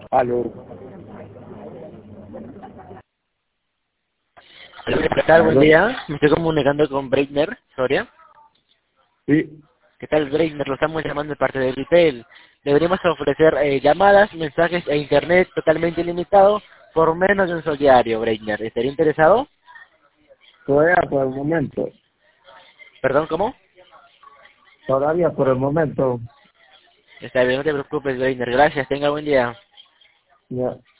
Aló. ¿Qué tal? Buen Aló. día. Me estoy comunicando con Breitner, Soria. Sí. ¿Qué tal, Breitner? Lo estamos llamando de parte de Retail. Deberíamos ofrecer llamadas, mensajes e internet totalmente ilimitado por menos de un sol diario, Breitner. ¿Estaría interesado? Todavía por el momento. ¿Perdón, cómo? Todavía por el momento. Está bien, no te preocupes, Breitner. Gracias. Tenga buen día. Ya.